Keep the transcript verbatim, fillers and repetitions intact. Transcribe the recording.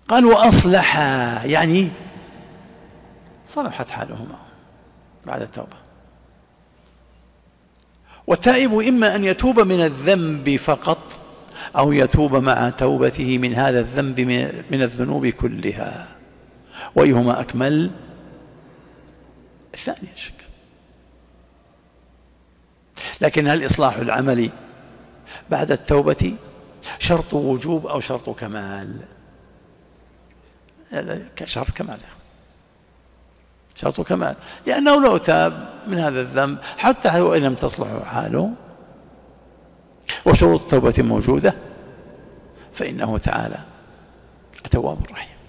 قال وأصلحا يعني صلحت حالهما بعد التوبة. والتائب إما أن يتوب من الذنب فقط أو يتوب مع توبته من هذا الذنب من الذنوب كلها، وأيهما أكمل؟ الثاني شك. لكن هل إصلاح العمل بعد التوبة شرط وجوب أو شرط كمال؟ شرط كمال، شرط كمال، لأنه لو تاب من هذا الذنب حتى وإن لم تصلح حاله وشروط التوبة موجودة فإنه تعالى التواب الرحيم.